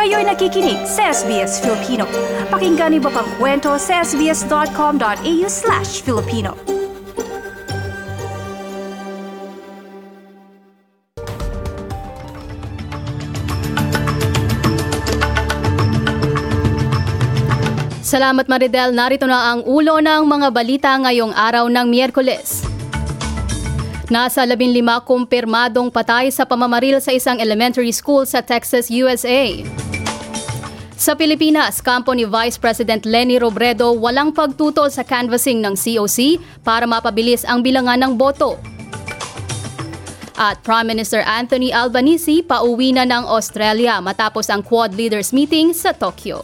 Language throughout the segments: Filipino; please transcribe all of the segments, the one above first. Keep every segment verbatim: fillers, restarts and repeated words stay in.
Kayo'y nakikinig sa S B S Filipino. Pakinggan niyo pa ang kwento sa sbs.com.au slash Filipino. Salamat Maridel, narito na ang ulo ng mga balita ngayong araw ng Miyerkules. Nasa labing lima kumpirmadong patay sa pamamaril sa isang elementary school sa Texas, U S A. Sa Pilipinas, kampo ni Vice President Leni Robredo walang pagtutol sa canvassing ng C O C para mapabilis ang bilangan ng boto. At Prime Minister Anthony Albanese pauwi na ng Australia matapos ang Quad Leaders meeting sa Tokyo.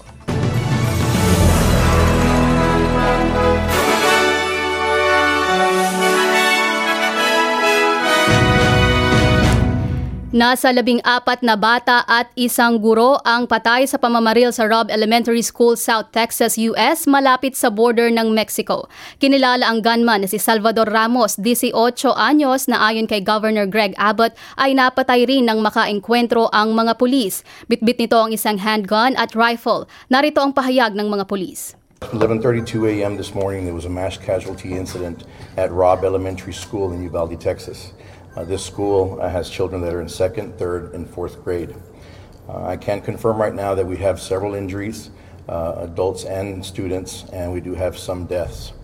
Nasa labing apat na bata at isang guro ang patay sa pamamaril sa Robb Elementary School, South Texas, U S, malapit sa border ng Mexico. Kinilala ang gunman na si Salvador Ramos, eighteen anyos, na ayon kay Governor Greg Abbott ay napatay rin ng makaengkwentro ang mga pulis. Bitbit nito ang isang handgun at rifle. Narito ang pahayag ng mga pulis. eleven thirty-two a.m. this morning, there was a mass casualty incident at Robb Elementary School in Uvalde, Texas. Uh, this school uh, has children that are in second, third, and fourth grade. Uh, I can confirm right now that we have several injuries, uh, adults and students, and we do have some deaths.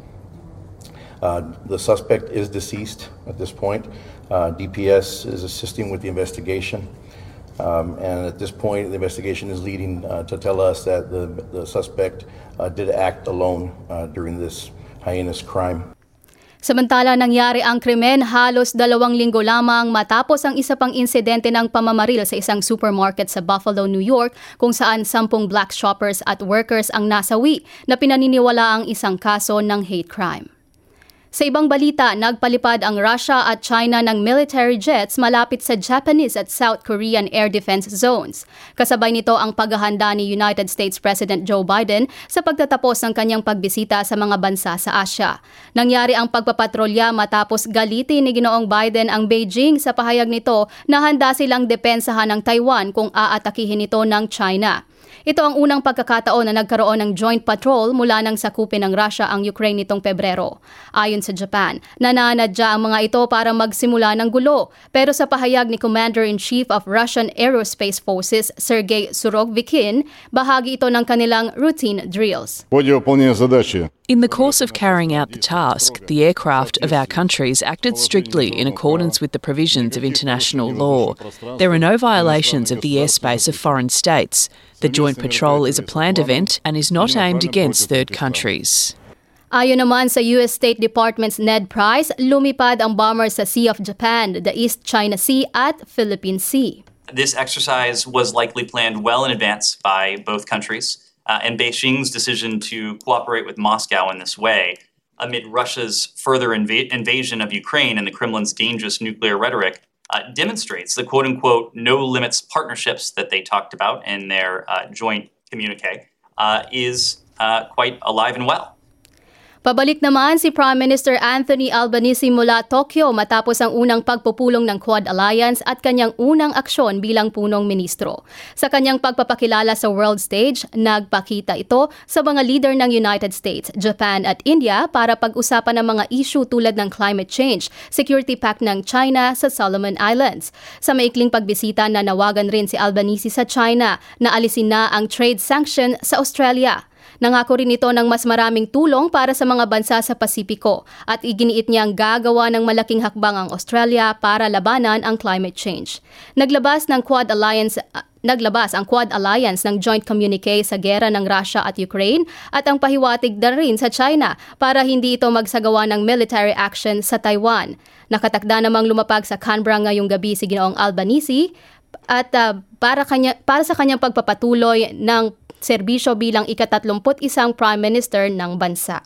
Uh, the suspect is deceased at this point. Uh, D P S is assisting with the investigation. Um, and at this point, the investigation is leading uh, to tell us that the, the suspect uh, did act alone uh, during this heinous crime. Samantala, nangyari ang krimen halos dalawang linggo lamang matapos ang isa pang insidente ng pamamaril sa isang supermarket sa Buffalo, New York, kung saan sampung black shoppers at workers ang nasawi na pinaniniwala ang isang kaso ng hate crime. Sa ibang balita, nagpalipad ang Russia at China ng military jets malapit sa Japanese at South Korean air defense zones. Kasabay nito ang paghahanda ni United States President Joe Biden sa pagtatapos ng kanyang pagbisita sa mga bansa sa Asia. Nangyari ang pagpapatrolya matapos galitin ni Ginoong Biden ang Beijing sa pahayag nito na handa silang depensahan ng Taiwan kung aatakihin ito ng China. Ito ang unang pagkakataon na nagkaroon ng joint patrol mula nang sakupin ng Russia ang Ukraine nitong Pebrero. Ayon sa Japan, nananadya ang mga ito para magsimula ng gulo. Pero sa pahayag ni Commander-in-Chief of Russian Aerospace Forces, Sergei Surovikin, bahagi ito ng kanilang routine drills. In the course of carrying out the task, the aircraft of our countries acted strictly in accordance with the provisions of international law. There are no violations of the airspace of foreign states. The joint patrol is a planned event and is not aimed against third countries. Ayon naman sa U S State Department's Ned Price, lumipad ang bomber sa Sea of Japan, the East China Sea at Philippine Sea. This exercise was likely planned well in advance by both countries. Uh, and Beijing's decision to cooperate with Moscow in this way, amid Russia's further inv- invasion of Ukraine and the Kremlin's dangerous nuclear rhetoric, uh, demonstrates the quote-unquote no-limits partnerships that they talked about in their uh, joint communique uh, is uh, quite alive and well. Pabalik naman si Prime Minister Anthony Albanese mula Tokyo matapos ang unang pagpupulong ng Quad Alliance at kanyang unang aksyon bilang punong ministro. Sa kanyang pagpapakilala sa world stage, nagpakita ito sa mga leader ng United States, Japan at India para pag-usapan ng mga issue tulad ng climate change, security pact ng China sa Solomon Islands. Sa maikling pagbisita, nanawagan rin si Albanese sa China na alisin na ang trade sanction sa Australia. Nangako rin ito ng mas maraming tulong para sa mga bansa sa Pasipiko at iginiit niyang gagawa ng malaking hakbang ang Australia para labanan ang climate change. Naglabas ng Quad Alliance uh, Naglabas ang Quad Alliance ng joint communique sa gera ng Russia at Ukraine at ang pahiwatig na rin sa China para hindi ito magsagawa ng military action sa Taiwan. Nakatakda namang lumapag sa Canberra ngayong gabi si Ginoong Albanese at uh, para kanya para sa kanyang pagpapatuloy ng serbisyo bilang ikatatlumput isang Prime Minister ng bansa.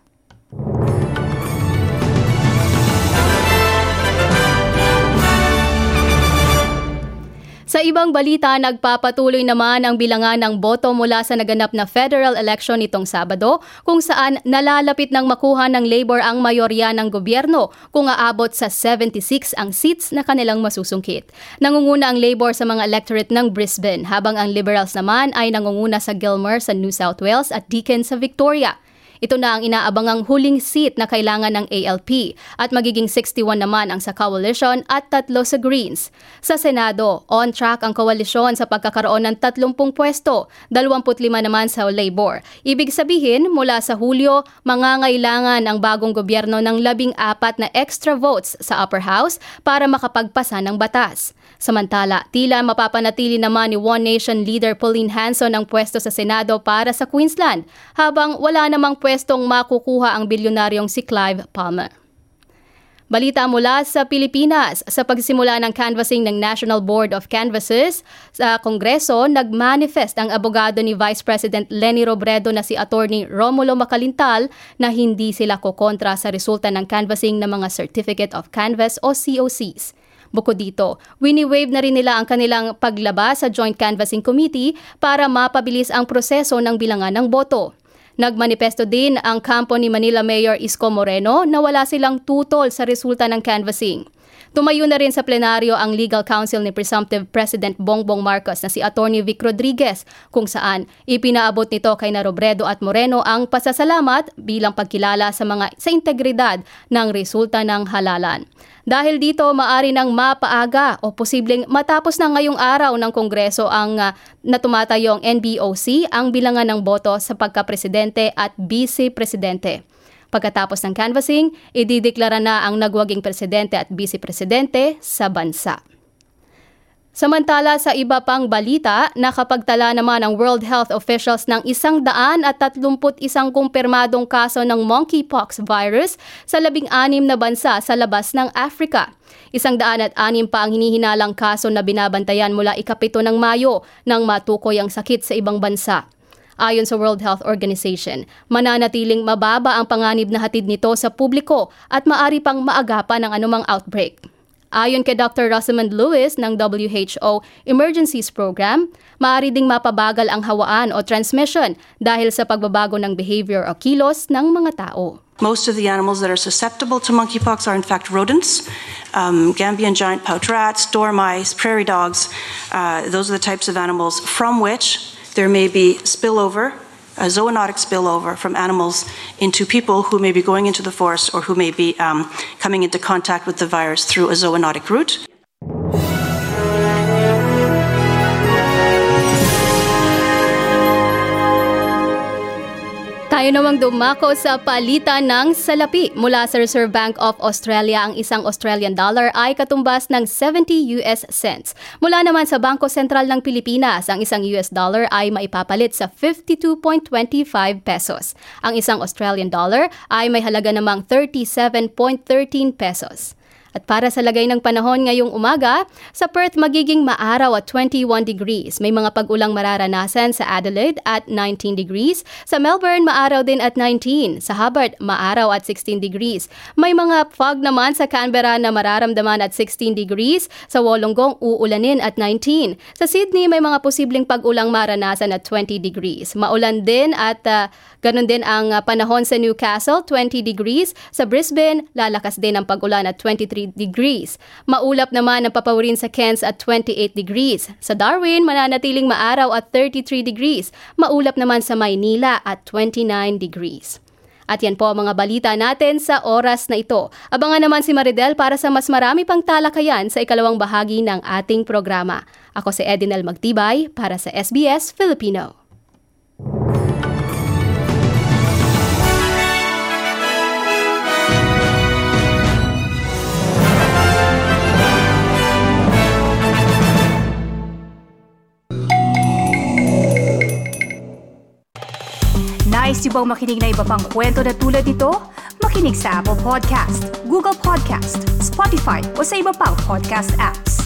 Sa ibang balita, nagpapatuloy naman ang bilangan ng boto mula sa naganap na federal election nitong Sabado, kung saan nalalapit ng makuha ng Labor ang mayorya ng gobyerno kung aabot sa seventy-six ang seats na kanilang masusungkit. Nangunguna ang Labor sa mga electorate ng Brisbane, habang ang Liberals naman ay nangunguna sa Gilmer sa New South Wales at Deakin sa Victoria. Ito na ang inaabangang huling seat na kailangan ng A L P at magiging sixty-one naman ang sa Coalition at tatlo sa Greens. Sa Senado, on track ang koalisyon sa pagkakaroon ng thirty pwesto, twenty-five naman sa Labor. Ibig sabihin, mula sa Hulyo, mangangailangan ang bagong gobyerno ng labing apat na extra votes sa Upper House para makapagpasa ng batas. Samantala, tila mapapanatili naman ni One Nation leader Pauline Hanson ang pwesto sa Senado para sa Queensland, habang wala namang pwestong makukuha ang bilyonaryong si Clive Palmer. Balita mula sa Pilipinas, sa pagsimula ng canvassing ng National Board of Canvassers sa Kongreso, nagmanifest ang abogado ni Vice President Leni Robredo na si Attorney Romulo Macalintal na hindi sila kokontra sa resulta ng canvassing ng mga Certificate of Canvass o C O Cs. Bukod dito, wini-waive na rin nila ang kanilang paglabas sa Joint Canvassing Committee para mapabilis ang proseso ng bilangan ng boto. Nagmanifesto din ang kampo ni Manila Mayor Isko Moreno na wala silang tutol sa resulta ng canvassing. Tumayo na rin sa plenaryo ang legal counsel ni Presumptive President Bongbong Marcos na si Attorney Vic Rodriguez, kung saan ipinaabot nito kay na Robredo at Moreno ang pasasalamat bilang pagkilala sa mga sa integridad ng resulta ng halalan. Dahil dito, maari nang mapaaga o posibleng matapos na ngayong araw ng Kongreso ang uh, natumatayong N B O C ang bilangan ng boto sa pagka-presidente at vice-presidente. Pagkatapos ng canvassing, idideklara na ang nagwaging presidente at vice-presidente sa bansa. Samantala, sa iba pang balita, nakapagtala naman ang World Health officials ng isang daan at tatlumput isang kumpirmadong kaso ng monkeypox virus sa labing anim na bansa sa labas ng Africa. Isang daan at anim pa ang hinihinalang kaso na binabantayan mula ikapito ng Mayo nang matukoy ang sakit sa ibang bansa. Ayon sa World Health Organization, mananatiling mababa ang panganib na hatid nito sa publiko at maari pang maagapan ng anumang outbreak. Ayon kay Doctor Rosamund Lewis ng W H O Emergencies Program, maaari ding mapabagal ang hawaan o transmission dahil sa pagbabago ng behavior o kilos ng mga tao. Most of the animals that are susceptible to monkeypox are in fact rodents, um, Gambian giant pouch rats, dormice, prairie dogs. Uh, those are the types of animals from which there may be spillover, a zoonotic spillover from animals into people who may be going into the forest or who may be um, coming into contact with the virus through a zoonotic route. Tayo namang dumako sa palitan ng salapi. Mula sa Reserve Bank of Australia, ang isang Australian dollar ay katumbas ng seventy U S cents. Mula naman sa Bangko Sentral ng Pilipinas, ang isang U S dollar ay maipapalit sa fifty-two point two five pesos. Ang isang Australian dollar ay may halaga namang thirty-seven point one three pesos. At para sa lagay ng panahon ngayong umaga, sa Perth magiging maaraw at twenty-one degrees. May mga pag-ulang mararanasan sa Adelaide at nineteen degrees. Sa Melbourne, maaraw din at nineteen. Sa Hobart, maaraw at sixteen degrees. May mga fog naman sa Canberra na mararamdaman at sixteen degrees. Sa Wollongong, uulanin at nineteen. Sa Sydney, may mga posibleng pag-ulang maranasan at twenty degrees. Maulan din at uh, ganun din ang uh, panahon sa Newcastle, twenty degrees. Sa Brisbane, lalakas din ang pag-ulan at twenty-three degrees. Maulap naman ang papawirin sa Cairns at twenty-eight degrees. Sa Darwin, mananatiling maaraw at thirty-three degrees. Maulap naman sa Maynila at twenty-nine degrees. At yan po ang mga balita natin sa oras na ito. Abangan naman si Maridel para sa mas marami pang talakayan sa ikalawang bahagi ng ating programa. Ako si Edinel Magtibay para sa S B S Filipino. Nice yung bang makinig na iba pang kwento na tulad ito? Makinig sa Apple Podcast, Google Podcast, Spotify o sa iba pang podcast apps.